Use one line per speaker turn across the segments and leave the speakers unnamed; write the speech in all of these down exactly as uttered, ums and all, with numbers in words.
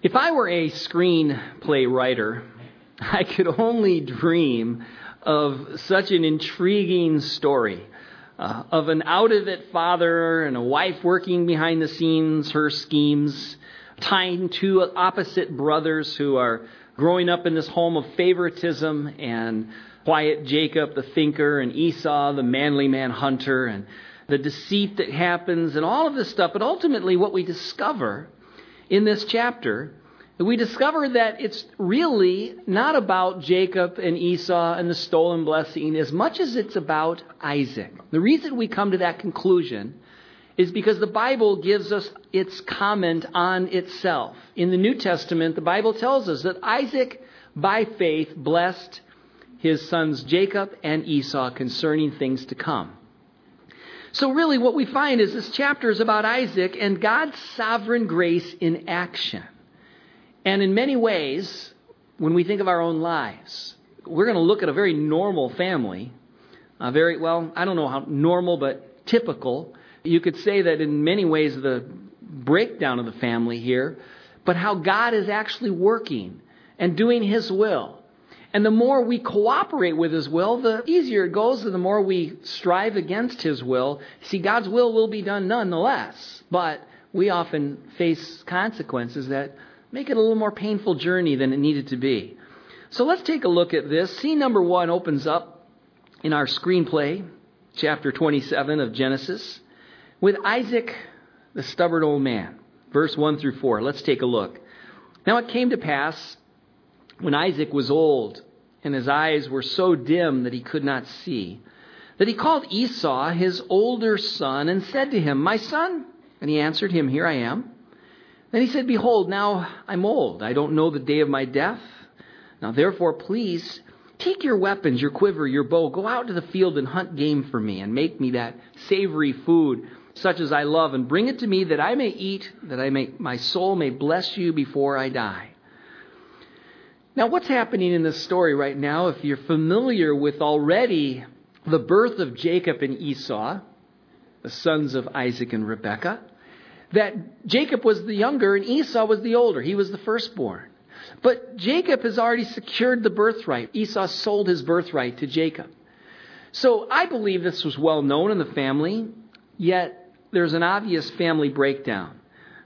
If I were a screenplay writer, I could only dream of such an intriguing story uh, of an out-of-it father and a wife working behind the scenes, her schemes, tying two opposite brothers who are growing up in this home of favoritism, and quiet Jacob, the thinker, and Esau, the manly man hunter, and the deceit that happens, and all of this stuff. But ultimately what we discover in this chapter, we discover that it's really not about Jacob and Esau and the stolen blessing as much as it's about Isaac. The reason we come to that conclusion is because the Bible gives us its comment on itself. In the New Testament, the Bible tells us that Isaac, by faith, blessed his sons Jacob and Esau concerning things to come. So really what we find is this chapter is about Isaac and God's sovereign grace in action. And in many ways, when we think of our own lives, we're going to look at a very normal family. A very, well, I don't know how normal, but typical. You could say that in many ways the breakdown of the family here, but how God is actually working and doing His will. And the more we cooperate with His will, the easier it goes, and the more we strive against His will. See, God's will will be done nonetheless, but we often face consequences that make it a little more painful journey than it needed to be. So let's take a look at this. Scene number one opens up in our screenplay, chapter twenty-seven of Genesis, with Isaac, the stubborn old man. Verse one through four. Let's take a look. Now it came to pass, when Isaac was old, and his eyes were so dim that he could not see, that he called Esau, his older son, and said to him, "My son." And he answered him, "Here I am." Then he said, "Behold, now I'm old. I don't know the day of my death. Now therefore, please, take your weapons, your quiver, your bow, go out to the field and hunt game for me, and make me that savory food, such as I love, and bring it to me that I may eat, that I may, my soul may bless you before I die." Now, what's happening in this story right now, if you're familiar with already the birth of Jacob and Esau, the sons of Isaac and Rebekah, that Jacob was the younger and Esau was the older. He was the firstborn. But Jacob has already secured the birthright. Esau sold his birthright to Jacob. So I believe this was well known in the family, yet there's an obvious family breakdown.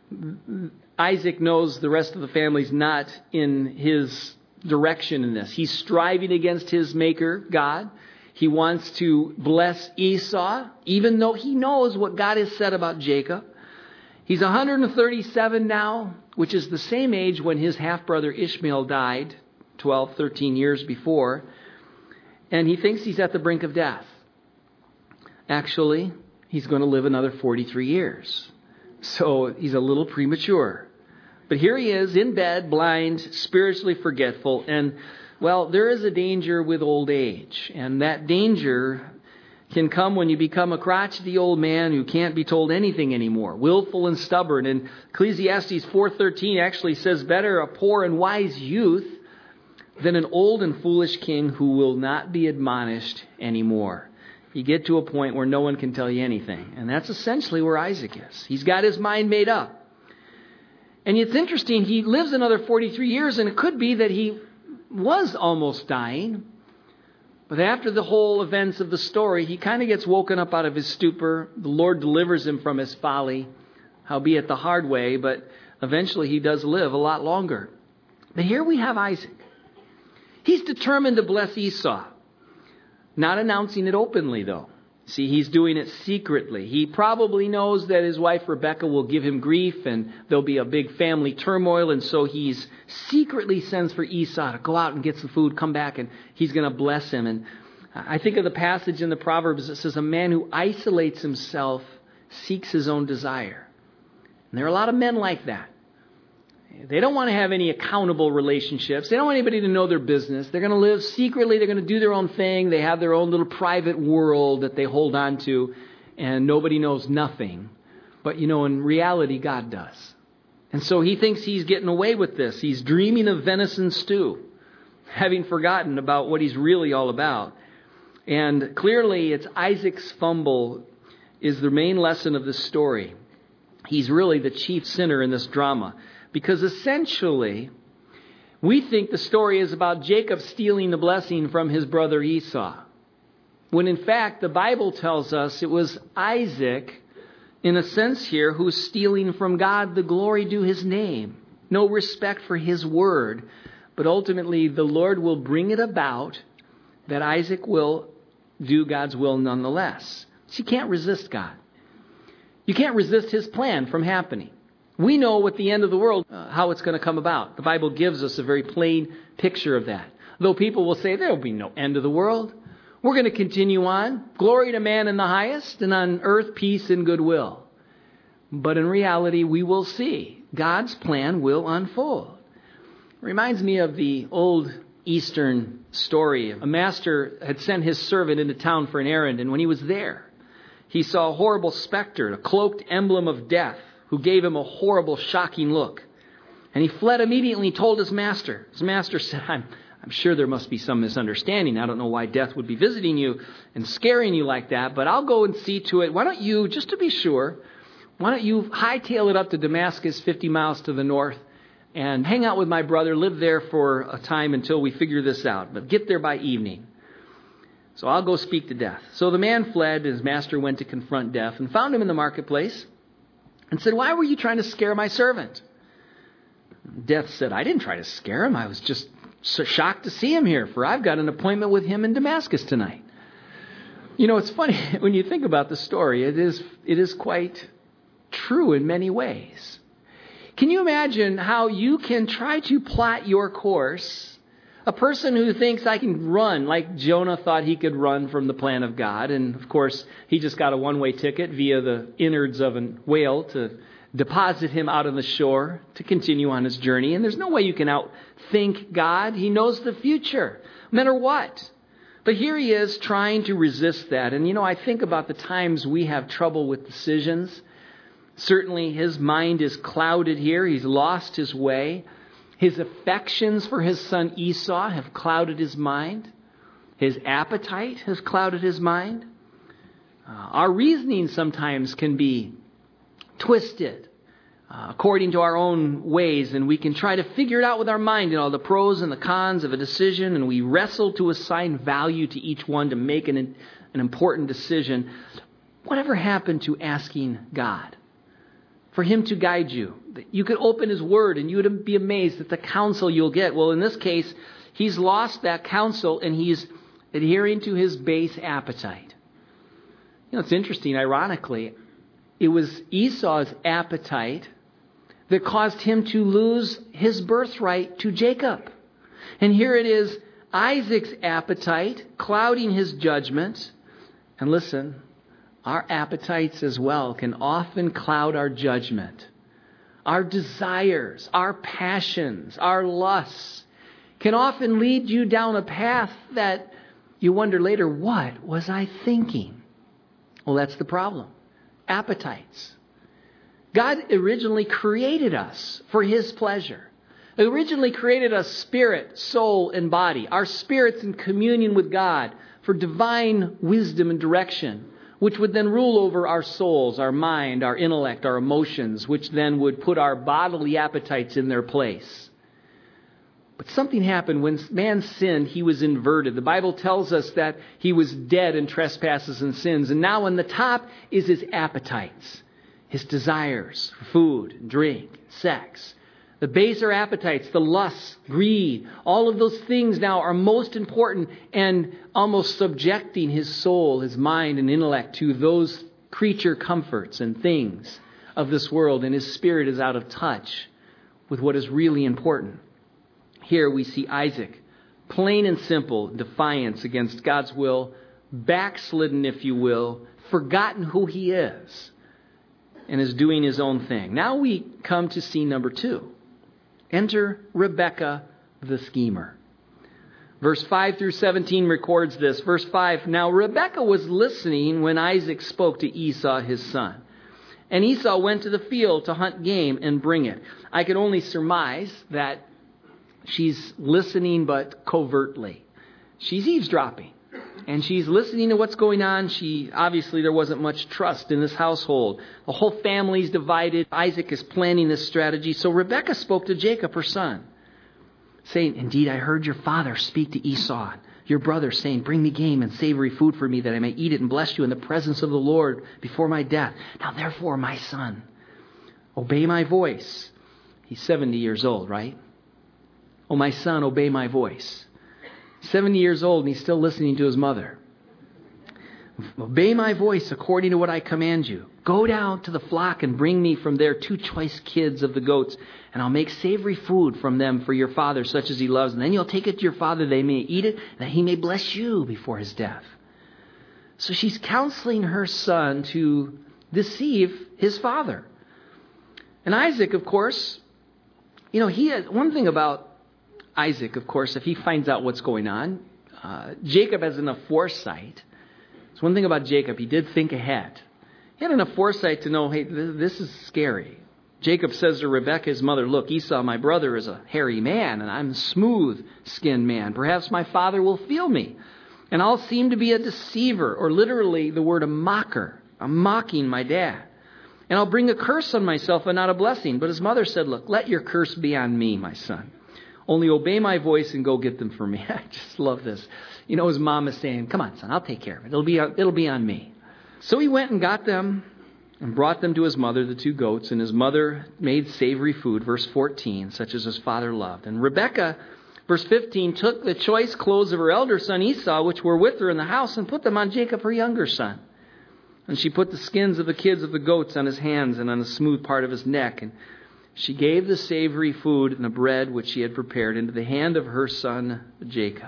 Isaac knows the rest of the family's not in his direction in this. He's striving against his maker, God. He wants to bless Esau, even though he knows what God has said about Jacob. He's one hundred thirty-seven now, which is the same age when his half-brother Ishmael died twelve, thirteen years before. And he thinks he's at the brink of death. Actually, he's going to live another forty-three years. So he's a little premature. But here he is in bed, blind, spiritually forgetful. And, well, there is a danger with old age. And that danger can come when you become a crotchety old man who can't be told anything anymore, willful and stubborn. And Ecclesiastes four thirteen actually says, "Better a poor and wise youth than an old and foolish king who will not be admonished anymore." You get to a point where no one can tell you anything. And that's essentially where Isaac is. He's got his mind made up. And it's interesting, he lives another forty-three years, and it could be that he was almost dying. But after the whole events of the story, he kind of gets woken up out of his stupor. The Lord delivers him from his folly, howbeit the hard way, but eventually he does live a lot longer. But here we have Isaac. He's determined to bless Esau. Not announcing it openly, though. See, he's doing it secretly. He probably knows that his wife Rebekah will give him grief and there'll be a big family turmoil. And so he's secretly sends for Esau to go out and get some food, come back, and he's going to bless him. And I think of the passage in the Proverbs that says, "A man who isolates himself seeks his own desire." And there are a lot of men like that. They don't want to have any accountable relationships. They don't want anybody to know their business. They're going to live secretly. They're going to do their own thing. They have their own little private world that they hold on to, and nobody knows nothing. But, you know, in reality, God does. And so he thinks he's getting away with this. He's dreaming of venison stew, having forgotten about what he's really all about. And clearly, it's Isaac's fumble is the main lesson of this story. He's really the chief sinner in this drama. Because essentially, we think the story is about Jacob stealing the blessing from his brother Esau. When in fact, the Bible tells us it was Isaac, in a sense here, who's stealing from God the glory due his name. No respect for his word. But ultimately, the Lord will bring it about that Isaac will do God's will nonetheless. So you can't resist God. You can't resist his plan from happening. We know what the end of the world, uh, how it's going to come about. The Bible gives us a very plain picture of that. Though people will say there will be no end of the world. We're going to continue on. Glory to man in the highest, and on earth peace and goodwill. But in reality, we will see God's plan will unfold. It reminds me of the old Eastern story. A master had sent his servant into town for an errand, and when he was there, he saw a horrible specter, a cloaked emblem of death, who gave him a horrible, shocking look. And he fled immediately and told his master. His master said, I'm, I'm sure there must be some misunderstanding. I don't know why death would be visiting you and scaring you like that, but I'll go and see to it. Why don't you, just to be sure, why don't you hightail it up to Damascus, fifty miles to the north, and hang out with my brother, live there for a time until we figure this out. But get there by evening. So I'll go speak to Death. So the man fled. His master went to confront Death and found him in the marketplace and said, why were you trying to scare my servant? Death said, I didn't try to scare him. I was just so shocked to see him here, for I've got an appointment with him in Damascus tonight. You know, it's funny when you think about the story. It is, it is quite true in many ways. Can you imagine how you can try to plot your course? A person who thinks I can run, like Jonah thought he could run from the plan of God. And of course, he just got a one-way ticket via the innards of a whale to deposit him out on the shore to continue on his journey. And there's no way you can outthink God. He knows the future, no matter what. But here he is trying to resist that. And you know, I think about the times we have trouble with decisions. Certainly his mind is clouded here. He's lost his way. His affections for his son Esau have clouded his mind. His appetite has clouded his mind. Uh, our reasoning sometimes can be twisted uh, according to our own ways, and we can try to figure it out with our mind, you know, the pros and the cons of a decision, and we wrestle to assign value to each one to make an, an important decision. Whatever happened to asking God for him to guide you? You could open his word and you would be amazed at the counsel you'll get. Well, in this case, he's lost that counsel and he's adhering to his base appetite. You know, it's interesting, ironically, it was Esau's appetite that caused him to lose his birthright to Jacob. And here it is, Isaac's appetite clouding his judgment. And listen, our appetites as well can often cloud our judgment. Our desires, our passions, our lusts can often lead you down a path that you wonder later, what was I thinking? Well, that's the problem. Appetites. God originally created us for his pleasure. He originally created us spirit, soul, and body. Our spirit's in communion with God for divine wisdom and direction, which would then rule over our souls, our mind, our intellect, our emotions, which then would put our bodily appetites in their place. But something happened when man sinned, he was inverted. The Bible tells us that he was dead in trespasses and sins. And now on the top is his appetites, his desires for food, drink, sex. The baser appetites, the lusts, greed, all of those things now are most important and almost subjecting his soul, his mind and intellect to those creature comforts and things of this world. And his spirit is out of touch with what is really important. Here we see Isaac, plain and simple defiance against God's will, backslidden, if you will, forgotten who he is, and is doing his own thing. Now we come to scene number two. Enter Rebekah the schemer. Verse five through seventeen records this. Verse five, now Rebekah was listening when Isaac spoke to Esau his son. And Esau went to the field to hunt game and bring it. I can only surmise that she's listening but covertly. She's eavesdropping. And she's listening to what's going on. She obviously there wasn't much trust in this household. The whole family's divided. Isaac is planning this strategy. So Rebekah spoke to Jacob, her son, saying, "Indeed, I heard your father speak to Esau, your brother, saying, 'Bring me game and savory food for me, that I may eat it and bless you in the presence of the Lord before my death. Now therefore, my son, obey my voice.'" He's seventy years old, right? "Oh, my son, obey my voice." seventy years old, and he's still listening to his mother. "Obey my voice according to what I command you. Go down to the flock and bring me from there two choice kids of the goats, and I'll make savory food from them for your father, such as he loves. And then you'll take it to your father, that he may eat it, that he may bless you before his death." So she's counseling her son to deceive his father. And Isaac, of course, you know, he has one thing about Isaac, of course, if he finds out what's going on, uh, Jacob has enough foresight. It's one thing about Jacob. He did think ahead. He had enough foresight to know, hey, th- this is scary. Jacob says to Rebekah, his mother, "Look, Esau, my brother, is a hairy man, and I'm a smooth-skinned man. Perhaps my father will feel me, and I'll seem to be a deceiver," or literally the word a mocker. I'm mocking my dad. "And I'll bring a curse on myself and not a blessing." But his mother said, "Look, let your curse be on me, my son. Only obey my voice and go get them for me." I just love this. You know, his mom is saying, "Come on, son, I'll take care of it. It'll be, it'll be on me." So he went and got them and brought them to his mother, the two goats. And his mother made savory food, verse fourteen, such as his father loved. And Rebekah, verse fifteen, took the choice clothes of her elder son Esau, which were with her in the house, and put them on Jacob, her younger son. And she put the skins of the kids of the goats on his hands and on the smooth part of his neck. And she gave the savory food and the bread which she had prepared into the hand of her son Jacob.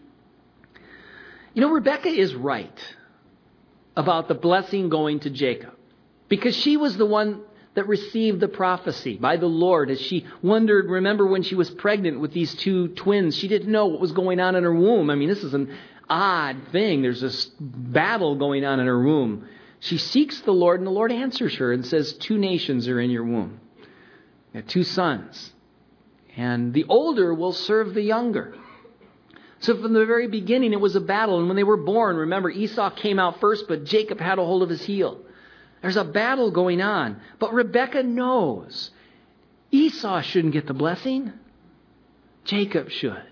You know, Rebekah is right about the blessing going to Jacob, because she was the one that received the prophecy by the Lord as she wondered. Remember when she was pregnant with these two twins, she didn't know what was going on in her womb. I mean, this is an odd thing. There's this battle going on in her womb. She seeks the Lord, and the Lord answers her and says, "Two nations are in your womb. You have two sons, and the older will serve the younger." So from the very beginning, it was a battle. And when they were born, remember, Esau came out first, but Jacob had a hold of his heel. There's a battle going on. But Rebekah knows Esau shouldn't get the blessing. Jacob should.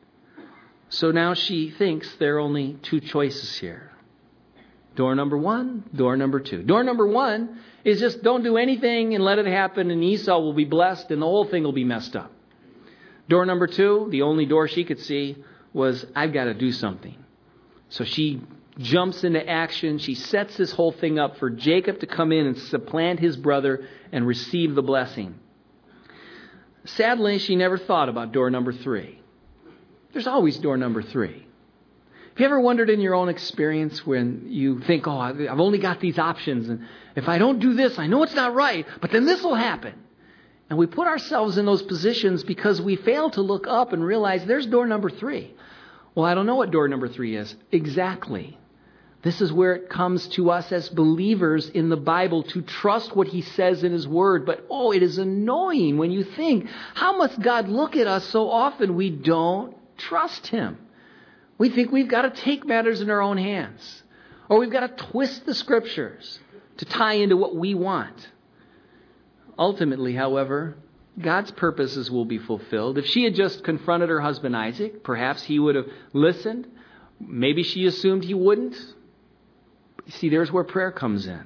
So now she thinks there are only two choices here. Door number one, door number two. Door number one is just don't do anything and let it happen, and Esau will be blessed and the whole thing will be messed up. Door number two, the only door she could see, was I've got to do something. So she jumps into action. She sets this whole thing up for Jacob to come in and supplant his brother and receive the blessing. Sadly, she never thought about door number three. There's always door number three. Have you ever wondered in your own experience when you think, oh, I've only got these options, and if I don't do this, I know it's not right, but then this will happen. And we put ourselves in those positions because we fail to look up and realize there's door number three. Well, I don't know what door number three is. Exactly. This is where it comes to us as believers in the Bible to trust what He says in His Word. But, oh, it is annoying when you think, how must God look at us so often we don't trust Him? We think we've got to take matters in our own hands. Or we've got to twist the Scriptures to tie into what we want. Ultimately, however, God's purposes will be fulfilled. If she had just confronted her husband Isaac, perhaps he would have listened. Maybe she assumed he wouldn't. You see, there's where prayer comes in.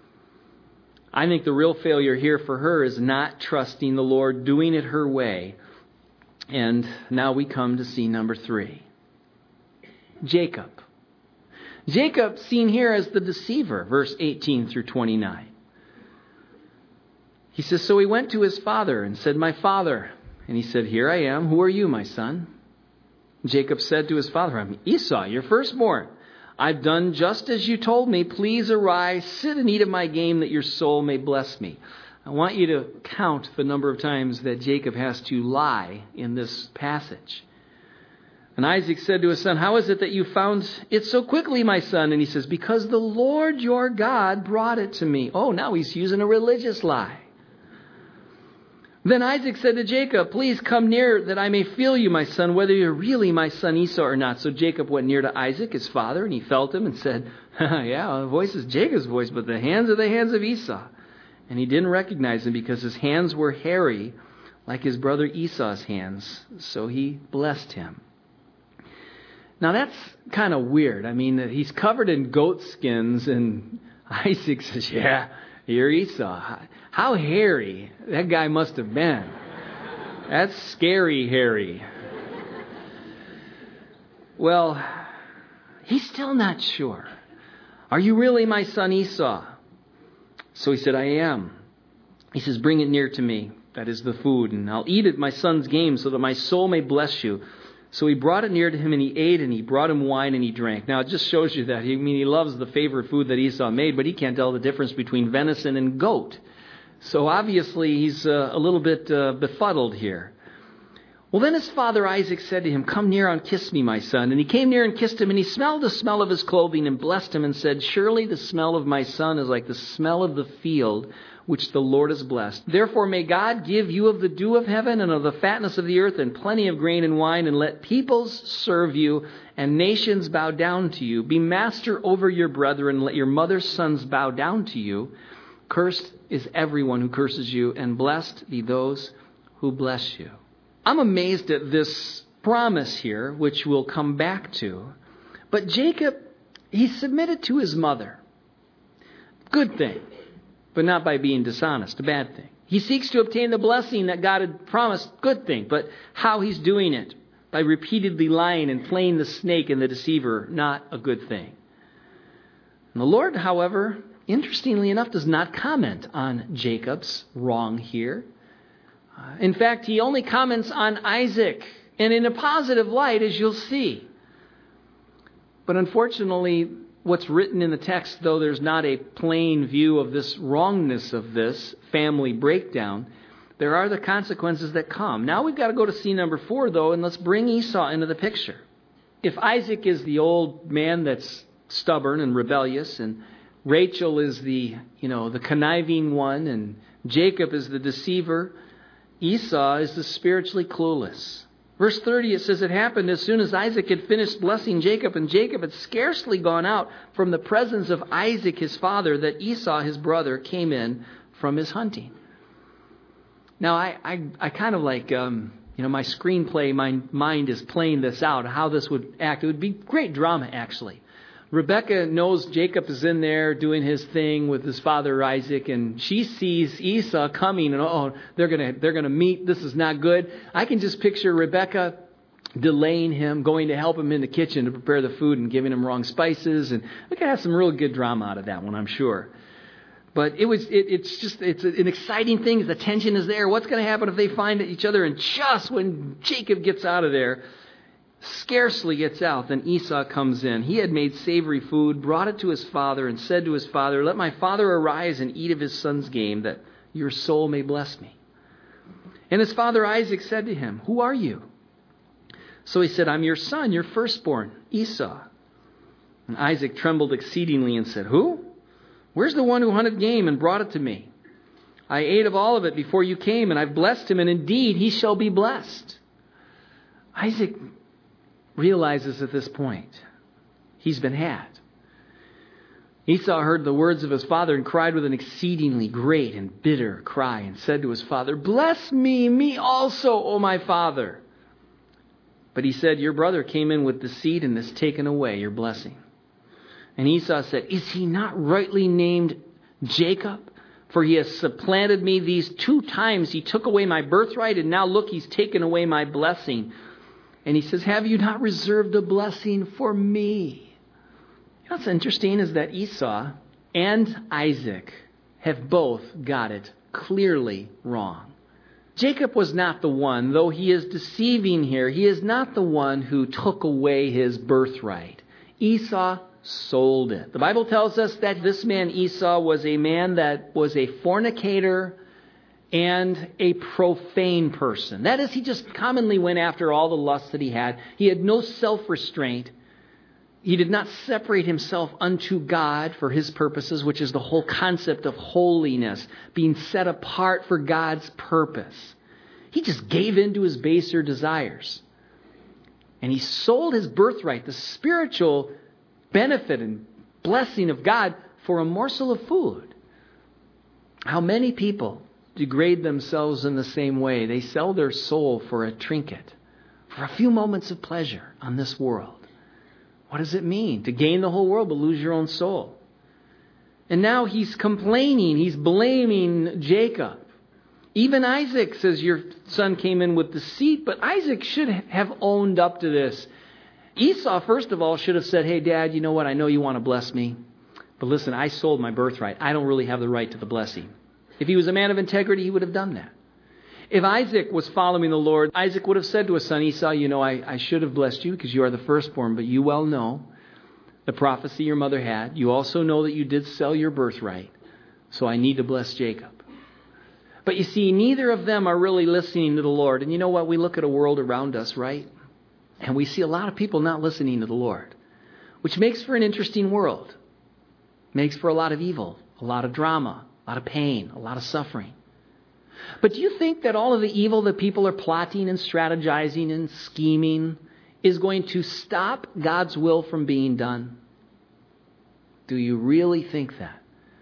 I think the real failure here for her is not trusting the Lord, doing it her way. And now we come to scene number three. Jacob. Jacob, seen here as the deceiver, verse eighteen through twenty-nine. He says, so he went to his father and said, my father. And he said, here I am. Who are you, my son? Jacob said to his father, I'm Esau, your firstborn. I've done just as you told me. Please arise, sit and eat of my game, that your soul may bless me. I want you to count the number of times that Jacob has to lie in this passage. And Isaac said to his son, how is it that you found it so quickly, my son? And he says, because the Lord your God brought it to me. Oh, now he's using a religious lie. Then Isaac said to Jacob, please come near that I may feel you, my son, whether you're really my son Esau or not. So Jacob went near to Isaac, his father, and he felt him and said, yeah, the voice is Jacob's voice, but the hands are the hands of Esau. And he didn't recognize him because his hands were hairy like his brother Esau's hands. So he blessed him. Now that's kind of weird. I mean, he's covered in goat skins and Isaac says, yeah, you're Esau. How hairy that guy must have been. That's scary hairy. Well, he's still not sure. Are you really my son Esau? So he said, I am. He says, bring it near to me. That is the food. And I'll eat at my son's game so that my soul may bless you. So he brought it near to him and he ate and he brought him wine and he drank. Now it just shows you that. I mean, he loves the favorite food that Esau made, but he can't tell the difference between venison and goat. So obviously he's uh, a little bit uh, befuddled here. Well, then his father Isaac said to him, come near and kiss me, my son. And he came near and kissed him, and he smelled the smell of his clothing and blessed him and said, surely the smell of my son is like the smell of the field which the Lord has blessed. Therefore may God give you of the dew of heaven and of the fatness of the earth and plenty of grain and wine, and let peoples serve you and nations bow down to you. Be master over your brethren, let your mother's sons bow down to you. Cursed is everyone who curses you, and blessed be those who bless you. I'm amazed at this promise here, which we'll come back to. But Jacob, he submitted to his mother. Good thing, but not by being dishonest, a bad thing. He seeks to obtain the blessing that God had promised, good thing, but how he's doing it, by repeatedly lying and playing the snake and the deceiver, not a good thing. And the Lord, however, interestingly enough, does not comment on Jacob's wrong here. In fact, he only comments on Isaac, and in a positive light, as you'll see. But unfortunately, what's written in the text, though there's not a plain view of this wrongness of this family breakdown, there are the consequences that come. Now we've got to go to scene number four, though, and let's bring Esau into the picture. If Isaac is the old man that's stubborn and rebellious, and Rachel is the, you know, the conniving one, and Jacob is the deceiver, Esau is the spiritually clueless. Verse thirty, it says, it happened as soon as Isaac had finished blessing Jacob, and Jacob had scarcely gone out from the presence of Isaac his father, that Esau his brother came in from his hunting. Now, I I, I kind of like, um, you know, my screenplay, my mind is playing this out, how this would act. It would be great drama, actually. Rebecca knows Jacob is in there doing his thing with his father Isaac, and she sees Esau coming, and oh, they're gonna they're gonna meet. This is not good. I can just picture Rebecca delaying him, going to help him in the kitchen to prepare the food, and giving him wrong spices, and we can have some real good drama out of that one, I'm sure. But it was it, it's just it's an exciting thing. The tension is there. What's going to happen if they find each other? And just when Jacob gets out of there, scarcely gets out, then Esau comes in. He had made savory food, brought it to his father, and said to his father, let my father arise and eat of his son's game, that your soul may bless me. And his father Isaac said to him, who are you? So he said, I'm your son, your firstborn, Esau. And Isaac trembled exceedingly and said, who? Where's the one who hunted game and brought it to me? I ate of all of it before you came, and I've blessed him, and indeed he shall be blessed. Isaac realizes at this point he's been had. Esau heard the words of his father and cried with an exceedingly great and bitter cry and said to his father, bless me, me also, O my father. But he said, your brother came in with deceit and has taken away your blessing. And Esau said, is he not rightly named Jacob? For he has supplanted me these two times. He took away my birthright, and now look, he's taken away my blessing. And he says, have you not reserved a blessing for me? You know what's interesting is that Esau and Isaac have both got it clearly wrong. Jacob was not the one, though he is deceiving here, he is not the one who took away his birthright. Esau sold it. The Bible tells us that this man Esau was a man that was a fornicator and a profane person. That is, he just commonly went after all the lusts that he had. He had no self-restraint. He did not separate himself unto God for his purposes, which is the whole concept of holiness, being set apart for God's purpose. He just gave in to his baser desires. And he sold his birthright, the spiritual benefit and blessing of God, for a morsel of food. How many people degrade themselves in the same way? They sell their soul for a trinket, for a few moments of pleasure on this world. What does it mean to gain the whole world but lose your own soul? And now he's complaining. He's blaming Jacob. Even Isaac says your son came in with deceit, but Isaac should have owned up to this. Esau, first of all, should have said, hey, Dad, you know what? I know you want to bless me, but listen, I sold my birthright. I don't really have the right to the blessing. If he was a man of integrity, he would have done that. If Isaac was following the Lord, Isaac would have said to his son Esau, you know, I, I should have blessed you because you are the firstborn, but you well know the prophecy your mother had. You also know that you did sell your birthright, so I need to bless Jacob. But you see, neither of them are really listening to the Lord. And you know what? We look at a world around us, right? And we see a lot of people not listening to the Lord, which makes for an interesting world. Makes for a lot of evil, a lot of drama, a lot of pain, a lot of suffering. But do you think that all of the evil that people are plotting and strategizing and scheming is going to stop God's will from being done? Do you really think that?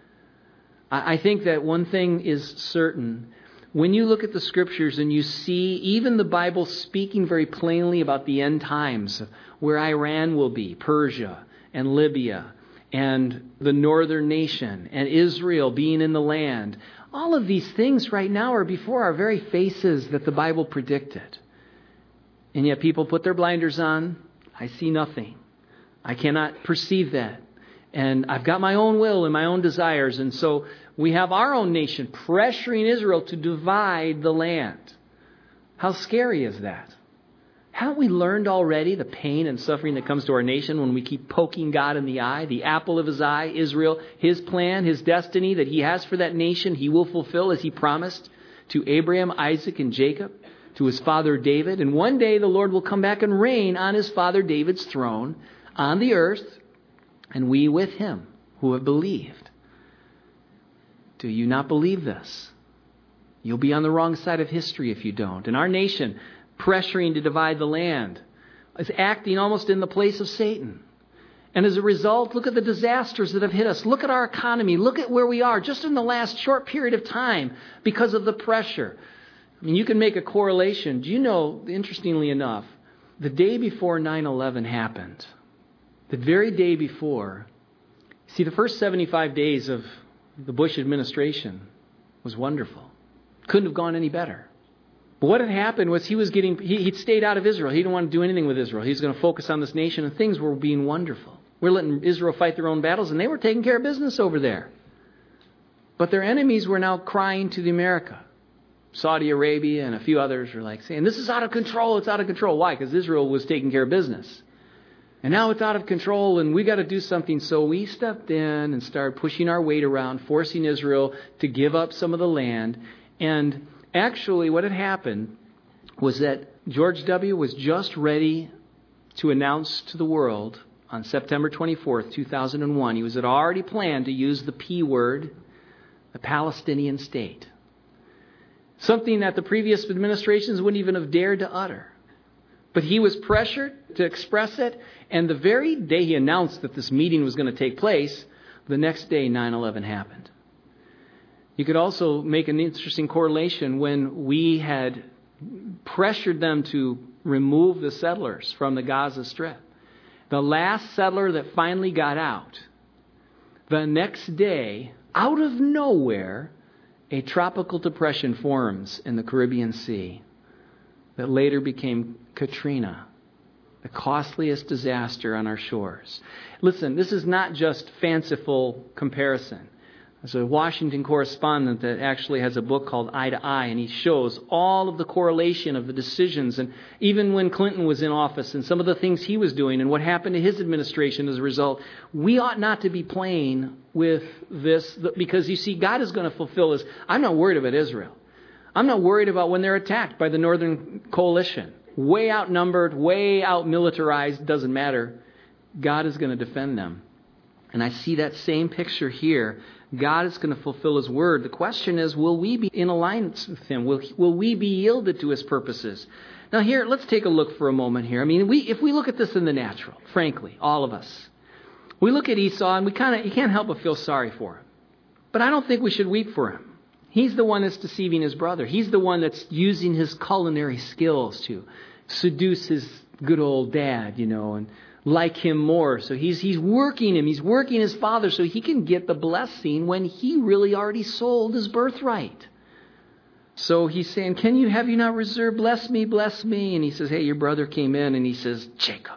I think that one thing is certain. When you look at the scriptures and you see even the Bible speaking very plainly about the end times, where Iran will be, Persia and Libya and the northern nation and Israel being in the land, all of these things right now are before our very faces that the Bible predicted. And yet people put their blinders on. I see nothing. I cannot perceive that. And I've got my own will and my own desires. And so we have our own nation pressuring Israel to divide the land. How scary is that? Haven't we learned already the pain and suffering that comes to our nation when we keep poking God in the eye, the apple of his eye, Israel, his plan, his destiny that he has for that nation, he will fulfill as he promised to Abraham, Isaac, and Jacob, to his father David. And one day the Lord will come back and reign on his father David's throne on the earth, and we with him who have believed. Do you not believe this? You'll be on the wrong side of history if you don't. And our nation, pressuring to divide the land, is acting almost in the place of Satan. And as a result, look at the disasters that have hit us. Look at our economy. Look at where we are just in the last short period of time because of the pressure. I mean, you can make a correlation. Do you know, interestingly enough, the day before nine eleven happened, the very day before, see, the first seventy-five days of the Bush administration was wonderful. Couldn't have gone any better. But what had happened was he was getting, he, he'd stayed out of Israel. He didn't want to do anything with Israel. He was going to focus on this nation, and things were being wonderful. We're letting Israel fight their own battles, and they were taking care of business over there. But their enemies were now crying to the America. Saudi Arabia and a few others were like saying, this is out of control, it's out of control. Why? Because Israel was taking care of business. And now it's out of control and we got to do something. So we stepped in and started pushing our weight around, forcing Israel to give up some of the land. And actually what had happened was that George W. was just ready to announce to the world on September twenty-fourth, two thousand one, he was had already planned to use the P word, the Palestinian state. Something that the previous administrations wouldn't even have dared to utter. But he was pressured to express it. And the very day he announced that this meeting was going to take place, the next day nine eleven happened. You could also make an interesting correlation when we had pressured them to remove the settlers from the Gaza Strip. The last settler that finally got out, the next day, out of nowhere, a tropical depression forms in the Caribbean Sea that later became Katrina, the costliest disaster on our shores. Listen, this is not just fanciful comparison. There's a Washington correspondent that actually has a book called Eye to Eye, and he shows all of the correlation of the decisions. And even when Clinton was in office and some of the things he was doing and what happened to his administration as a result, we ought not to be playing with this because, you see, God is going to fulfill this. I'm not worried about Israel. I'm not worried about when they're attacked by the Northern Coalition. Way outnumbered, way out militarized, doesn't matter. God is going to defend them. And I see that same picture here. God is going to fulfill His word. The question is, will we be in alliance with Him? Will, will we be yielded to His purposes? Now here, let's take a look for a moment here. I mean, we if we look at this in the natural, frankly, all of us, we look at Esau and we kind of, you can't help but feel sorry for him. But I don't think we should weep for him. He's the one that's deceiving his brother. He's the one that's using his culinary skills to seduce his good old dad, you know, and like him more. So he's he's working him. He's working his father so he can get the blessing when he really already sold his birthright. So he's saying, can you, have you not reserved, bless me, bless me? And he says, hey, your brother came in and he says, Jacob,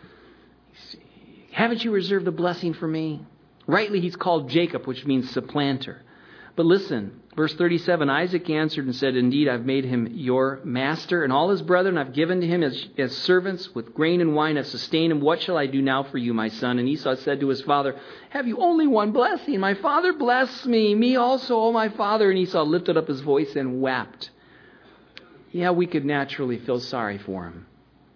haven't you reserved a blessing for me? Rightly, he's called Jacob, which means supplanter. But listen, verse thirty-seven, Isaac answered and said, indeed, I've made him your master, and all his brethren I've given to him as, as servants with grain and wine. I've sustained him. What shall I do now for you, my son? And Esau said to his father, have you only one blessing? My father bless me, me also, O my father. And Esau lifted up his voice and wept. Yeah, we could naturally feel sorry for him.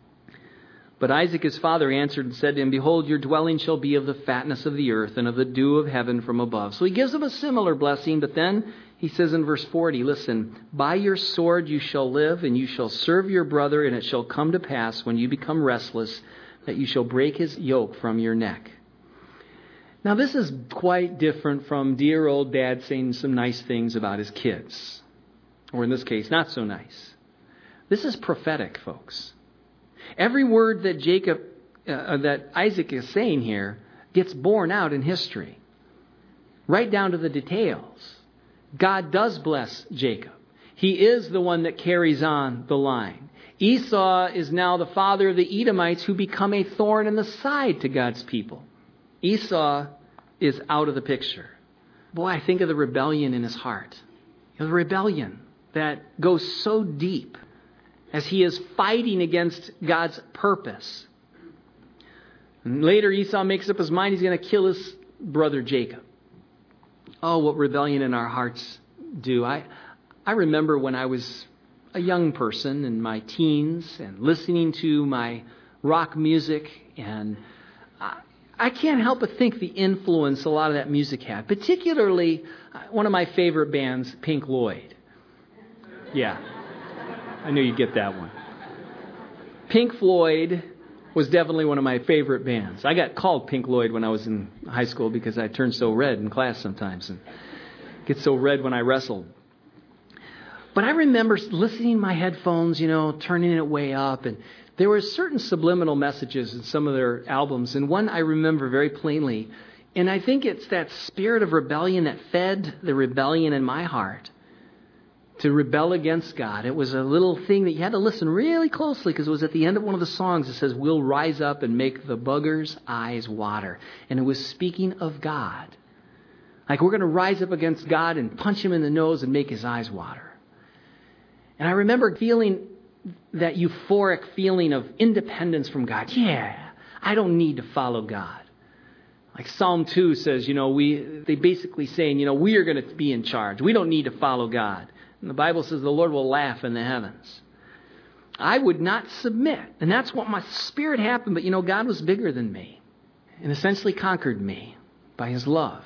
But Isaac his father answered and said to him, behold, your dwelling shall be of the fatness of the earth and of the dew of heaven from above. So he gives him a similar blessing, but then he says in verse forty, listen, by your sword you shall live, and you shall serve your brother, and it shall come to pass when you become restless that you shall break his yoke from your neck. Now this is quite different from dear old dad saying some nice things about his kids. Or in this case, not so nice. This is prophetic, folks. Every word that Jacob, uh, that Isaac is saying here gets borne out in history. Right down to the details. God does bless Jacob. He is the one that carries on the line. Esau is now the father of the Edomites who become a thorn in the side to God's people. Esau is out of the picture. Boy, I think of the rebellion in his heart. You know, the rebellion that goes so deep as he is fighting against God's purpose. And later Esau makes up his mind he's going to kill his brother Jacob. Oh, what rebellion in our hearts do. I, I remember when I was a young person in my teens and listening to my rock music, and I, I can't help but think the influence a lot of that music had. Particularly one of my favorite bands, Pink Floyd. Yeah. I knew you'd get that one. Pink Floyd was definitely one of my favorite bands. I got called Pink Floyd when I was in high school because I turned so red in class sometimes and get so red when I wrestled. But I remember listening to my headphones, you know, turning it way up, and there were certain subliminal messages in some of their albums, and one I remember very plainly, and I think it's that spirit of rebellion that fed the rebellion in my heart. To rebel against God. It was a little thing that you had to listen really closely because it was at the end of one of the songs. It says, we'll rise up and make the bugger's eyes water. And it was speaking of God. Like we're going to rise up against God and punch him in the nose and make his eyes water. And I remember feeling that euphoric feeling of independence from God. Yeah, I don't need to follow God. Like Psalm two says, you know, we they basically saying, you know, we are going to be in charge. We don't need to follow God. And the Bible says the Lord will laugh in the heavens. I would not submit. And that's what my spirit happened. But, you know, God was bigger than me and essentially conquered me by his love.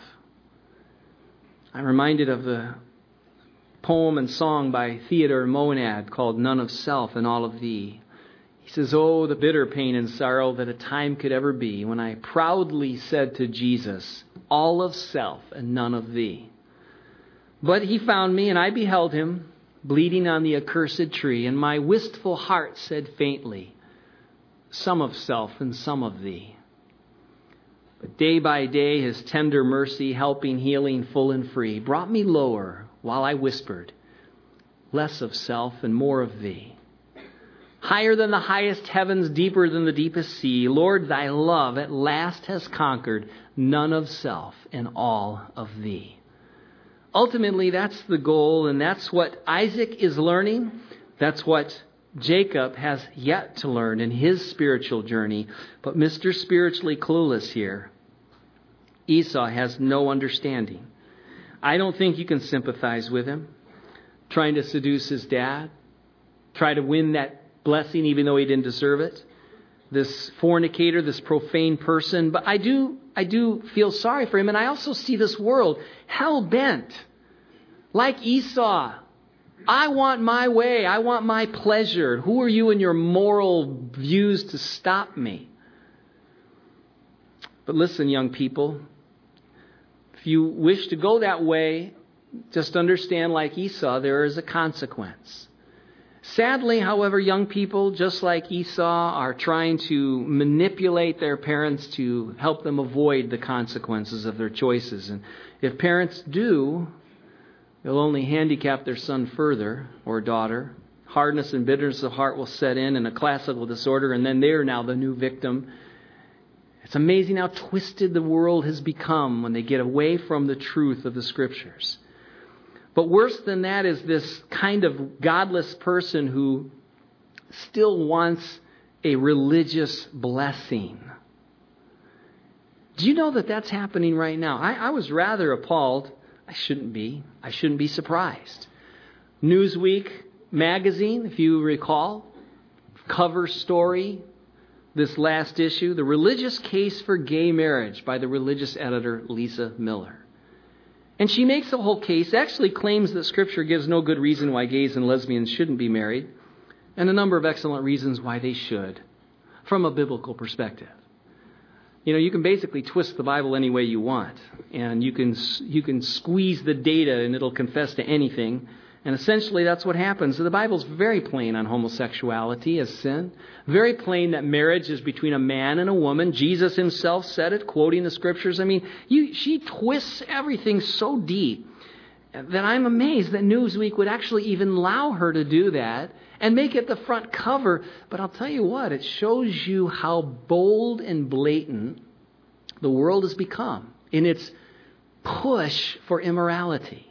I'm reminded of the poem and song by Theodore Monad called None of Self and All of Thee. He says, oh, the bitter pain and sorrow that a time could ever be when I proudly said to Jesus, all of self and none of thee. But he found me, and I beheld him, bleeding on the accursed tree, and my wistful heart said faintly, some of self and some of thee. But day by day his tender mercy, helping, healing, full and free, brought me lower while I whispered, less of self and more of thee. Higher than the highest heavens, deeper than the deepest sea, Lord, thy love at last has conquered none of self and all of thee. Ultimately, that's the goal, and that's what Isaac is learning. That's what Jacob has yet to learn in his spiritual journey. But Mister Spiritually Clueless here, Esau, has no understanding. I don't think you can sympathize with him, trying to seduce his dad, try to win that blessing even though he didn't deserve it. this fornicator, this profane person. But I do, I do feel sorry for him. And I also see this world hell-bent, like Esau. I want my way. I want my pleasure. Who are you and your moral views to stop me? But listen, young people, if you wish to go that way, just understand, like Esau, there is a consequence. Sadly, however, young people, just like Esau, are trying to manipulate their parents to help them avoid the consequences of their choices. And if parents do, they'll only handicap their son further, or daughter. Hardness and bitterness of heart will set in, and a classical disorder, and then they're now the new victim. It's amazing how twisted the world has become when they get away from the truth of the Scriptures. But worse than that is this kind of godless person who still wants a religious blessing. Do you know that that's happening right now? I, I was rather appalled. I shouldn't be. I shouldn't be surprised. Newsweek magazine, if you recall, cover story, this last issue, The Religious Case for Gay Marriage by the religious editor Lisa Miller. And she makes a whole case, actually claims that Scripture gives no good reason why gays and lesbians shouldn't be married, and a number of excellent reasons why they should, from a biblical perspective. You know, you can basically twist the Bible any way you want, and you can you can squeeze the data and it'll confess to anything. And essentially that's what happens. The Bible's very plain on homosexuality as sin. Very plain that marriage is between a man and a woman. Jesus himself said it, quoting the Scriptures. I mean, you, she twists everything so deep that I'm amazed that Newsweek would actually even allow her to do that and make it the front cover. But I'll tell you what, it shows you how bold and blatant the world has become in its push for immorality.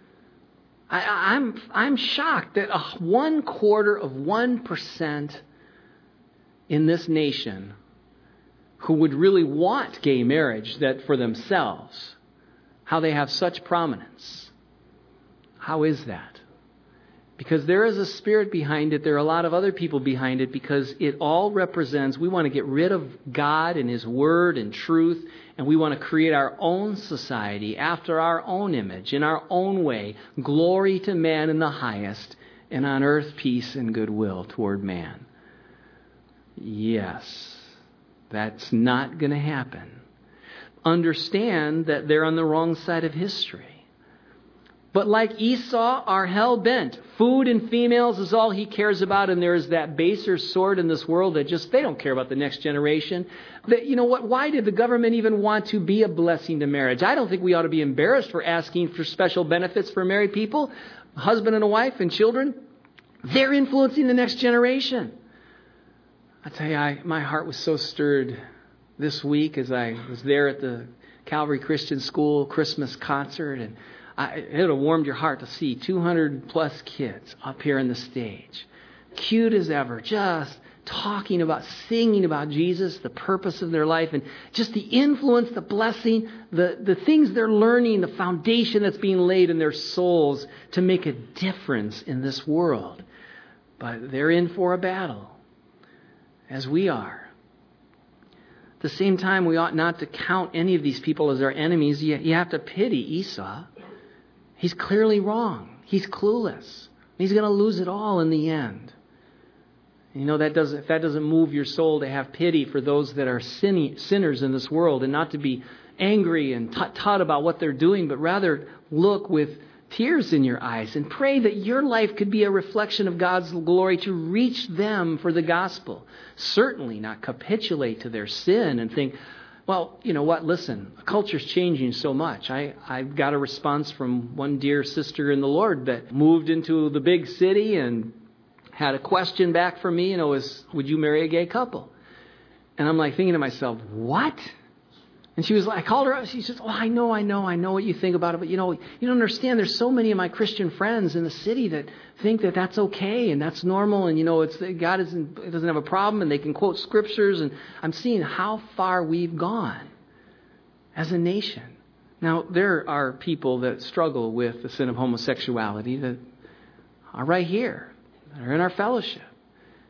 I, I'm I'm shocked that a one quarter of one percent in this nation who would really want gay marriage that for themselves, how they have such prominence. How is that? Because there is a spirit behind it. There are a lot of other people behind it, because it all represents, we want to get rid of God and His Word and truth, and we want to create our own society after our own image, in our own way. Glory to man in the highest, and on earth peace and goodwill toward man. Yes, that's not going to happen. Understand that they're on the wrong side of history. But like Esau, are hell-bent. Food and females is all he cares about, and there is that baser sort in this world that just, they don't care about the next generation. That, you know what, why did the government even want to be a blessing to marriage? I don't think we ought to be embarrassed for asking for special benefits for married people, a husband and a wife and children. They're influencing the next generation. I tell you, I, my heart was so stirred this week as I was there at the Calvary Christian School Christmas concert, and I, it would have warmed your heart to see two hundred plus kids up here on the stage. Cute as ever, just talking about, singing about Jesus, the purpose of their life, and just the influence, the blessing, the, the things they're learning, the foundation that's being laid in their souls to make a difference in this world. But they're in for a battle, as we are. At the same time, we ought not to count any of these people as our enemies. You, you have to pity Esau. He's clearly wrong. He's clueless. He's going to lose it all in the end. You know, that doesn't, if that doesn't move your soul to have pity for those that are sinny, sinners in this world, and not to be angry and tut-tut about what they're doing, but rather look with tears in your eyes and pray that your life could be a reflection of God's glory to reach them for the gospel. Certainly not capitulate to their sin and think, well, you know what, listen, the culture's changing so much. I, I got a response from one dear sister in the Lord that moved into the big city and had a question back for me, and it was, would you marry a gay couple? And I'm like thinking to myself, what? And she was like, I called her up. She says, oh, I know, I know, I know what you think about it. But, you know, you don't understand. There's so many of my Christian friends in the city that think that that's okay and that's normal. And, you know, it's God isn't, it doesn't have a problem, and they can quote scriptures. And I'm seeing how far we've gone as a nation. Now, there are people that struggle with the sin of homosexuality that are right here, that are in our fellowship.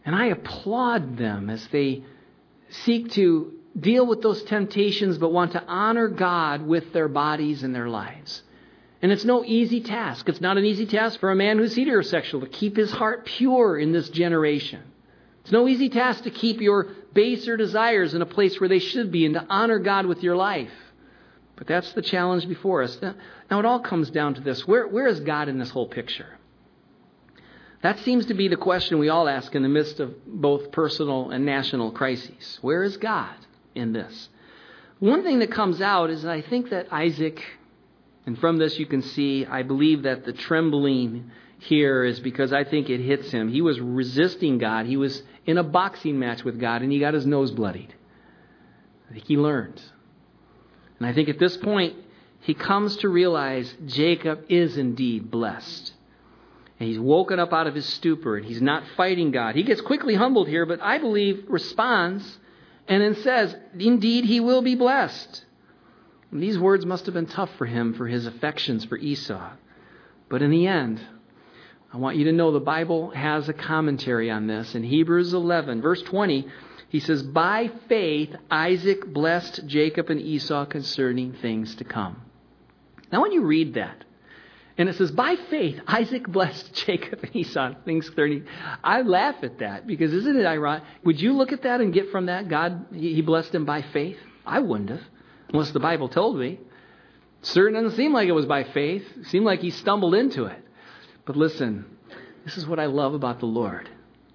And I applaud them as they seek to deal with those temptations but want to honor God with their bodies and their lives. And it's no easy task. It's not an easy task for a man who's heterosexual to keep his heart pure in this generation. It's no easy task to keep your baser desires in a place where they should be and to honor God with your life. But that's the challenge before us. Now, it all comes down to this. Where, where is God in this whole picture? That seems to be the question we all ask in the midst of both personal and national crises. Where is God in this? One thing that comes out is that I think that Isaac, and from this you can see, I believe that the trembling here is because I think it hits him. He was resisting God. He was in a boxing match with God, and he got his nose bloodied. I think he learned. And I think at this point, he comes to realize Jacob is indeed blessed. And he's woken up out of his stupor, and he's not fighting God. He gets quickly humbled here, but I believe responds and then says, indeed, he will be blessed. And these words must have been tough for him for his affections for Esau. But in the end, I want you to know the Bible has a commentary on this. In Hebrews eleven, verse twenty, he says, by faith, Isaac blessed Jacob and Esau concerning things to come. Now, when you read that, and it says, by faith, Isaac blessed Jacob and Esau, things thirty. I laugh at that because isn't it ironic? Would you look at that and get from that God, he blessed him by faith? I wouldn't have, unless the Bible told me. It certainly doesn't seem like it was by faith. It seemed like he stumbled into it. But listen, this is what I love about the Lord.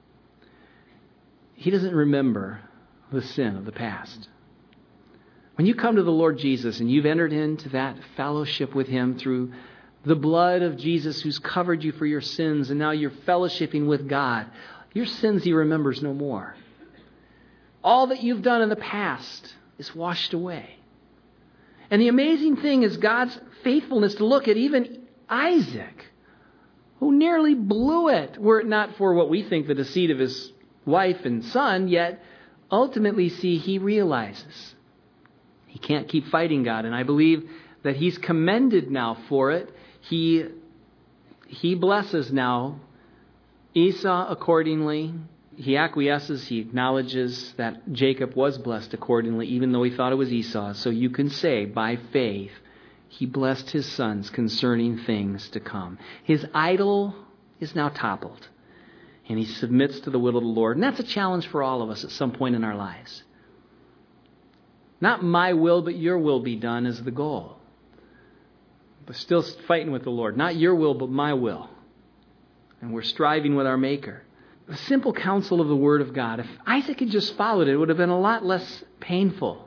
He doesn't remember the sin of the past. When you come to the Lord Jesus and you've entered into that fellowship with him through the blood of Jesus who's covered you for your sins, and now you're fellowshipping with God, your sins he remembers no more. All that you've done in the past is washed away. And the amazing thing is God's faithfulness to look at even Isaac, who nearly blew it, were it not for what we think the deceit of his wife and son, yet ultimately, see, he realizes he can't keep fighting God. And I believe that he's commended now for it. He, he blesses now Esau accordingly. He acquiesces, he acknowledges that Jacob was blessed accordingly, even though he thought it was Esau. So you can say, by faith, he blessed his sons concerning things to come. His idol is now toppled, and he submits to the will of the Lord. And that's a challenge for all of us at some point in our lives. Not my will, but your will be done is the goal. But still fighting with the Lord. Not your will, but my will. And we're striving with our Maker. The simple counsel of the Word of God. If Isaac had just followed it, it would have been a lot less painful.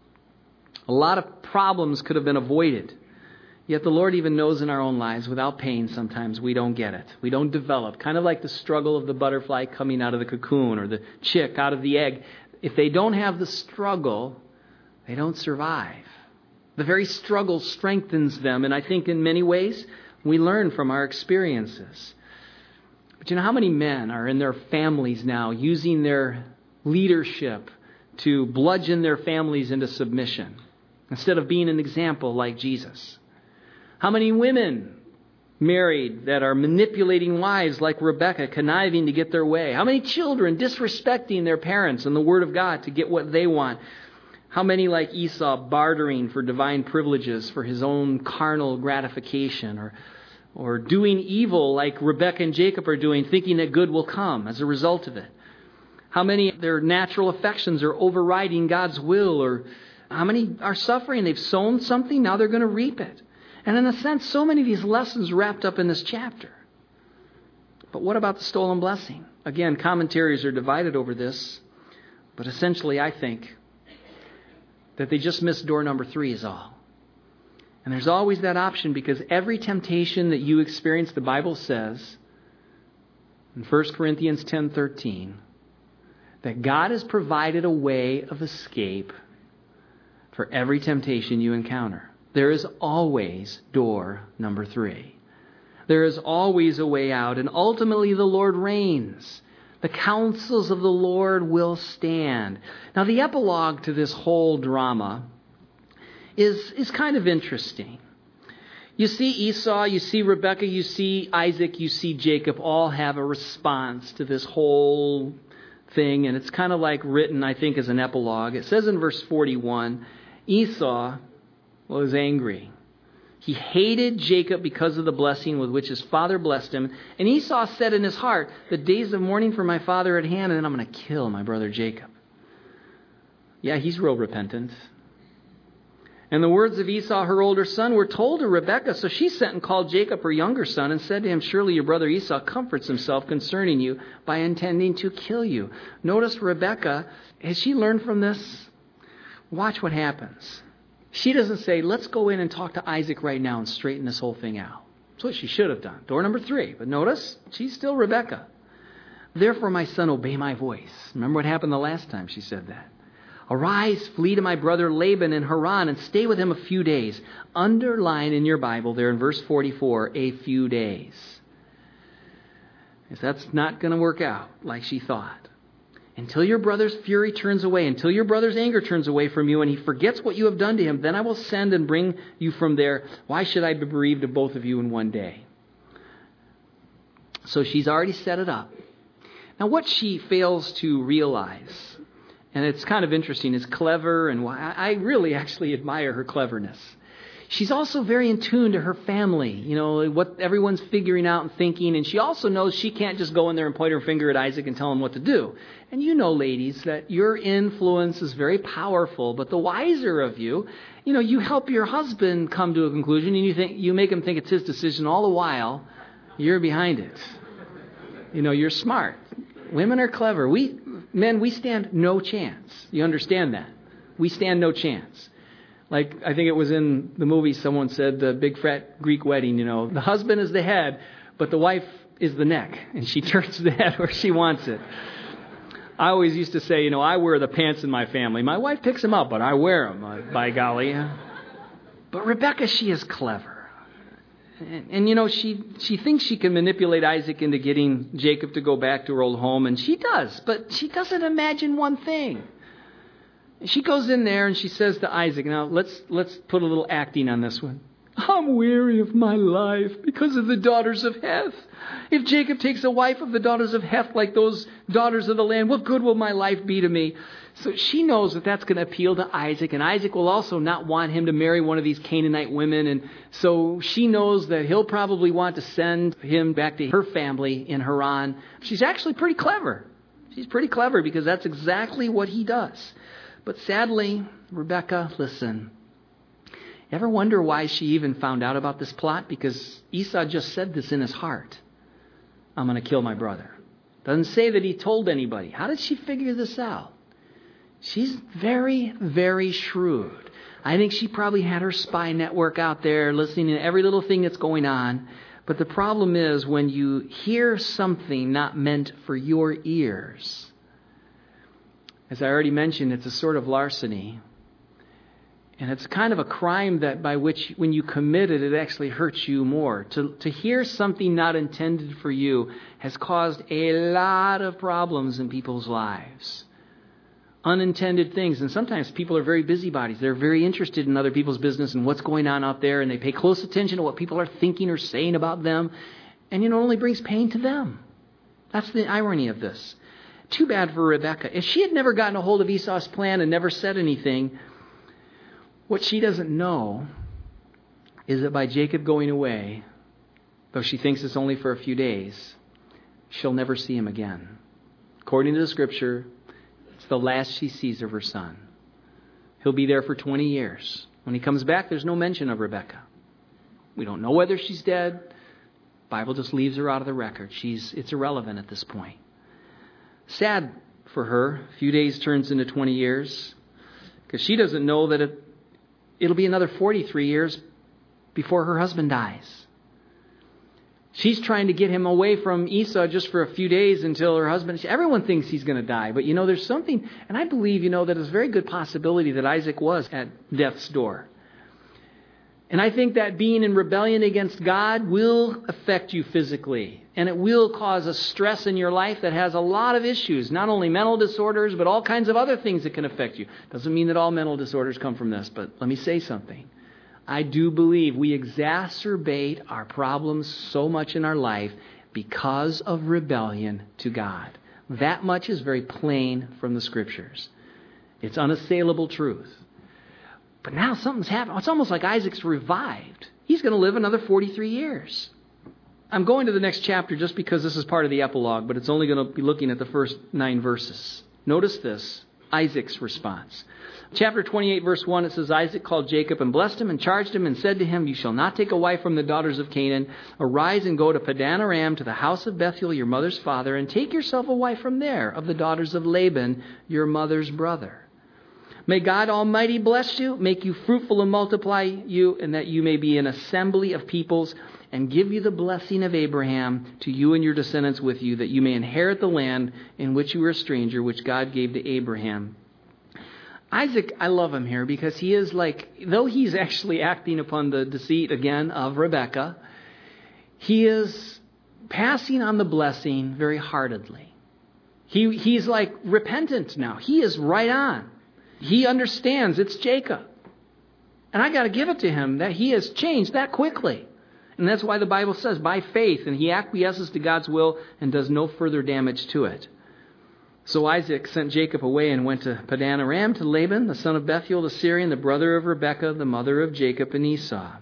A lot of problems could have been avoided. Yet the Lord even knows in our own lives, without pain, sometimes we don't get it. We don't develop. Kind of like the struggle of the butterfly coming out of the cocoon or the chick out of the egg. If they don't have the struggle, they don't survive. The very struggle strengthens them. And I think in many ways, we learn from our experiences. But you know how many men are in their families now using their leadership to bludgeon their families into submission instead of being an example like Jesus? How many women married that are manipulating wives like Rebecca, conniving to get their way? How many children disrespecting their parents and the Word of God to get what they want? How many like Esau bartering for divine privileges for his own carnal gratification, or or doing evil like Rebecca and Jacob are doing, thinking that good will come as a result of it? How many of their natural affections are overriding God's will? Or how many are suffering? They've sown something, now they're going to reap it. And in a sense, so many of these lessons wrapped up in this chapter. But what about the stolen blessing? Again, commentaries are divided over this. But essentially, I think that they just missed door number three is all. And there's always that option, because every temptation that you experience, the Bible says in First Corinthians ten thirteen, that God has provided a way of escape for every temptation you encounter. There is always door number three. There is always a way out, and ultimately the Lord reigns. The counsels of the Lord will stand. Now, the epilogue to this whole drama is, is kind of interesting. You see Esau, you see Rebekah, you see Isaac, you see Jacob all have a response to this whole thing, and it's kind of like written, I think, as an epilogue. It says in verse forty-one, Esau was angry. He hated Jacob because of the blessing with which his father blessed him. And Esau said in his heart, the days of mourning for my father are at hand, and then I'm going to kill my brother Jacob. Yeah, he's real repentant. And the words of Esau, her older son, were told to Rebekah. So she sent and called Jacob, her younger son, and said to him, surely your brother Esau comforts himself concerning you by intending to kill you. Notice Rebekah, has she learned from this? Watch what happens. She doesn't say, let's go in and talk to Isaac right now and straighten this whole thing out. That's what she should have done. Door number three. But notice, she's still Rebekah. Therefore, my son, obey my voice. Remember what happened the last time she said that. Arise, flee to my brother Laban in Haran and stay with him a few days. Underline in your Bible there in verse forty-four, a few days. Because that's not going to work out like she thought. Until your brother's fury turns away, until your brother's anger turns away from you and he forgets what you have done to him, then I will send and bring you from there. Why should I be bereaved of both of you in one day? So she's already set it up. Now what she fails to realize, and it's kind of interesting, is clever, and I really actually admire her cleverness. She's also very in tune to her family, you know, what everyone's figuring out and thinking. And she also knows she can't just go in there and point her finger at Isaac and tell him what to do. And you know, ladies, that your influence is very powerful. But the wiser of you, you know, you help your husband come to a conclusion and you think you make him think it's his decision. All the while, you're behind it. You know, you're smart. Women are clever. We men, we stand no chance. You understand that? We stand no chance. Like, I think it was in the movie, someone said, the big fat Greek wedding, you know, the husband is the head, but the wife is the neck, and she turns the head where she wants it. I always used to say, you know, I wear the pants in my family. My wife picks them up, but I wear them, uh, by golly. But Rebekah, she is clever. And, and, you know, she, she thinks she can manipulate Isaac into getting Jacob to go back to her old home, and she does, but she doesn't imagine one thing. She goes in there and she says to Isaac, now let's let's put a little acting on this one. I'm weary of my life because of the daughters of Heth. If Jacob takes a wife of the daughters of Heth like those daughters of the land, what good will my life be to me? So she knows that that's going to appeal to Isaac, and Isaac will also not want him to marry one of these Canaanite women. And so she knows that he'll probably want to send him back to her family in Haran. She's actually pretty clever. She's pretty clever because that's exactly what he does. But sadly, Rebekah, listen, ever wonder why she even found out about this plot? Because Esau just said this in his heart. I'm going to kill my brother. Doesn't say that he told anybody. How did she figure this out? She's very, very shrewd. I think she probably had her spy network out there listening to every little thing that's going on. But the problem is when you hear something not meant for your ears, as I already mentioned, it's a sort of larceny. And it's kind of a crime that by which when you commit it, it actually hurts you more. To, to hear something not intended for you has caused a lot of problems in people's lives. Unintended things. And sometimes people are very busybodies. They're very interested in other people's business and what's going on out there. And they pay close attention to what people are thinking or saying about them. And you know, it only brings pain to them. That's the irony of this. Too bad for Rebekah. If she had never gotten a hold of Esau's plan and never said anything, what she doesn't know is that by Jacob going away, though she thinks it's only for a few days, she'll never see him again. According to the scripture, it's the last she sees of her son. He'll be there for twenty years. When he comes back, there's no mention of Rebekah. We don't know whether she's dead. The Bible just leaves her out of the record. She's it's irrelevant at this point. Sad for her. A few days turns into twenty years because she doesn't know that it, it'll be another forty-three years before her husband dies. She's trying to get him away from Esau just for a few days until her husband... Everyone thinks he's going to die. But, you know, there's something... And I believe, you know, that there's a very good possibility that Isaac was at death's door. And I think that being in rebellion against God will affect you physically. And it will cause a stress in your life that has a lot of issues. Not only mental disorders, but all kinds of other things that can affect you. Doesn't mean that all mental disorders come from this, but let me say something. I do believe we exacerbate our problems so much in our life because of rebellion to God. That much is very plain from the Scriptures. It's unassailable truth. But now something's happened. It's almost like Isaac's revived. He's going to live another forty-three years. I'm going to the next chapter just because this is part of the epilogue, but it's only going to be looking at the first nine verses. Notice this, Isaac's response. Chapter twenty-eight, verse one, it says, Isaac called Jacob and blessed him and charged him and said to him, you shall not take a wife from the daughters of Canaan. Arise and go to Padan Aram to the house of Bethuel, your mother's father, and take yourself a wife from there of the daughters of Laban, your mother's brother. May God Almighty bless you, make you fruitful and multiply you, and that you may be an assembly of peoples, and give you the blessing of Abraham to you and your descendants with you, that you may inherit the land in which you were a stranger, which God gave to Abraham. Isaac, I love him here because he is like, though he's actually acting upon the deceit again of Rebekah, he is passing on the blessing very heartedly. He, he's like repentant now. He is right on. He understands it's Jacob. And I got to give it to him that he has changed that quickly. And that's why the Bible says, by faith, and he acquiesces to God's will and does no further damage to it. So Isaac sent Jacob away and went to Padan Aram to Laban, the son of Bethuel the Syrian, the brother of Rebekah, the mother of Jacob and Esau.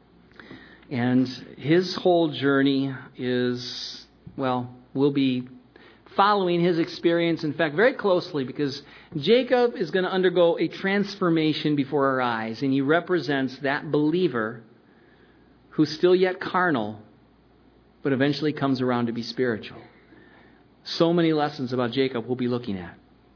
And his whole journey is, well, we'll be following his experience, in fact, very closely, because Jacob is going to undergo a transformation before our eyes, and he represents that believer who's still yet carnal, but eventually comes around to be spiritual. So many lessons about Jacob we'll be looking at.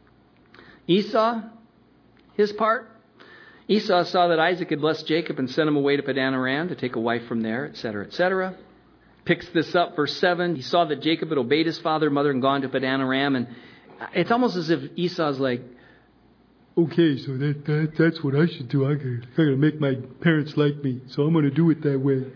Esau, his part. Esau saw that Isaac had blessed Jacob and sent him away to Padan Aram to take a wife from there, et cetera, et cetera. Picks this up, verse seven. He saw that Jacob had obeyed his father and mother and gone to Padan Aram. And it's almost as if Esau's like, okay, so that, that that's what I should do. I gotta, I gotta make my parents like me, so I'm going to do it that way.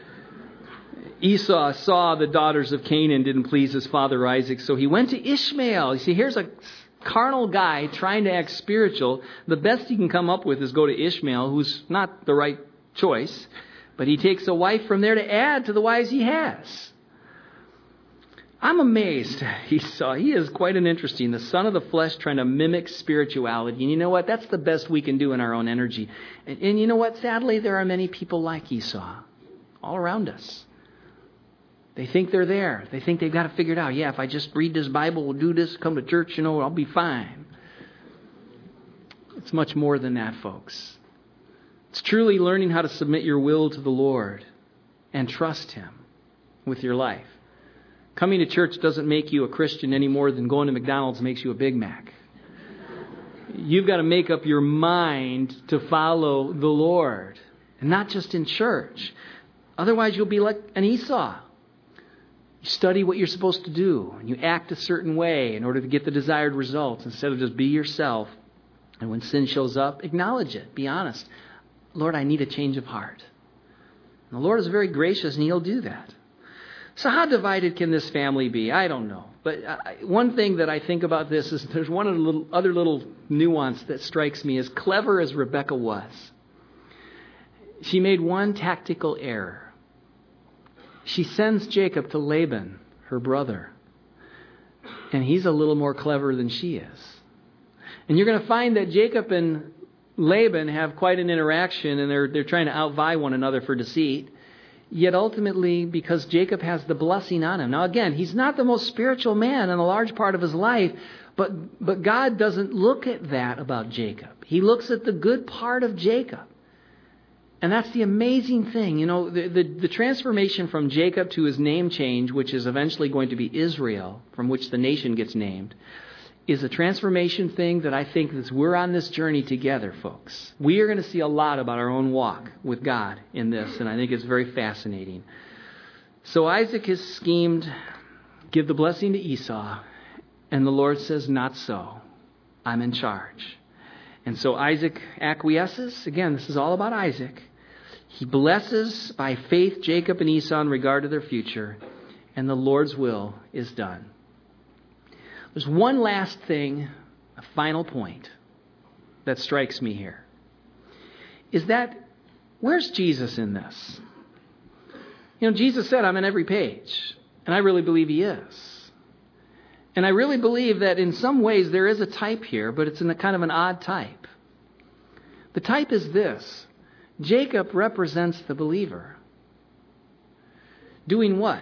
Esau saw the daughters of Canaan didn't please his father Isaac, so he went to Ishmael. You see, here's a carnal guy trying to act spiritual. The best he can come up with is go to Ishmael, who's not the right choice, but he takes a wife from there to add to the wives he has. I'm amazed. Esau, he is quite an interesting, the son of the flesh trying to mimic spirituality. And you know what? That's the best we can do in our own energy. And, and you know what? Sadly, there are many people like Esau all around us. They think they're there. They think they've got it figured out. Yeah, if I just read this Bible, we'll do this, come to church, you know, I'll be fine. It's much more than that, folks. It's truly learning how to submit your will to the Lord and trust Him with your life. Coming to church doesn't make you a Christian any more than going to McDonald's makes you a Big Mac. You've got to make up your mind to follow the Lord, and not just in church. Otherwise, you'll be like an Esau. You study what you're supposed to do, and you act a certain way in order to get the desired results instead of just be yourself. And when sin shows up, acknowledge it. Be honest. Lord, I need a change of heart. And the Lord is very gracious, and He'll do that. So how divided can this family be? I don't know. But one thing that I think about this is there's one little, other little nuance that strikes me. As clever as Rebekah was, she made one tactical error. She sends Jacob to Laban, her brother. And he's a little more clever than she is. And you're going to find that Jacob and Laban have quite an interaction, and they're they're trying to outvie one another for deceit. Yet ultimately, because Jacob has the blessing on him. Now again, he's not the most spiritual man in a large part of his life, but but God doesn't look at that about Jacob. He looks at the good part of Jacob. And that's the amazing thing. You know, the, the, the transformation from Jacob to his name change, which is eventually going to be Israel, from which the nation gets named, is a transformation thing that I think that we're on this journey together, folks. We are going to see a lot about our own walk with God in this, and I think it's very fascinating. So Isaac has schemed, give the blessing to Esau, and the Lord says, not so. I'm in charge. And so Isaac acquiesces. Again, this is all about Isaac. He blesses by faith Jacob and Esau in regard to their future, and the Lord's will is done. There's one last thing, a final point that strikes me here. Is that, where's Jesus in this? You know, Jesus said, I'm in every page. And I really believe He is. And I really believe that in some ways there is a type here, but it's in a kind of an odd type. The type is this. Jacob represents the believer. Doing what?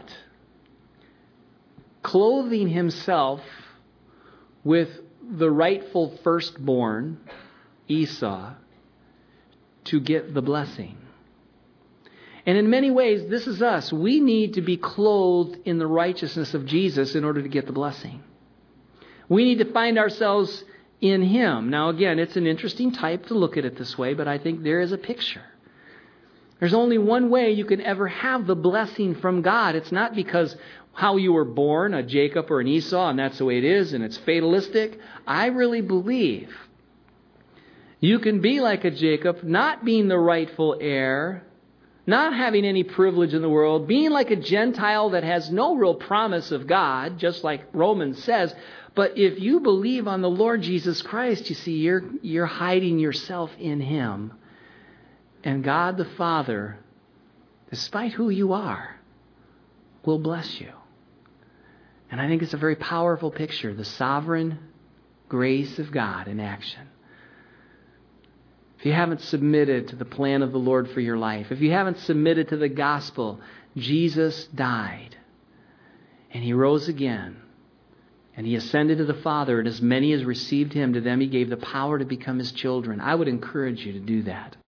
Clothing himself with the rightful firstborn, Esau, to get the blessing. And in many ways, this is us. We need to be clothed in the righteousness of Jesus in order to get the blessing. We need to find ourselves in Him. Now again, it's an interesting type to look at it this way, but I think there is a picture. There's only one way you can ever have the blessing from God. It's not because how you were born, a Jacob or an Esau, and that's the way it is, and it's fatalistic. I really believe you can be like a Jacob, not being the rightful heir, not having any privilege in the world, being like a Gentile that has no real promise of God, just like Romans says. But if you believe on the Lord Jesus Christ, you see, you're, you're hiding yourself in Him. And God the Father, despite who you are, will bless you. And I think it's a very powerful picture, the sovereign grace of God in action. If you haven't submitted to the plan of the Lord for your life, if you haven't submitted to the gospel, Jesus died and He rose again and He ascended to the Father, and as many as received Him, to them He gave the power to become His children. I would encourage you to do that.